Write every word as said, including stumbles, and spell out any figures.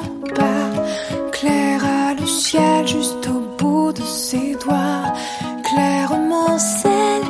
pas. Claire a le ciel juste au bout de ses doigts. Clairement c'est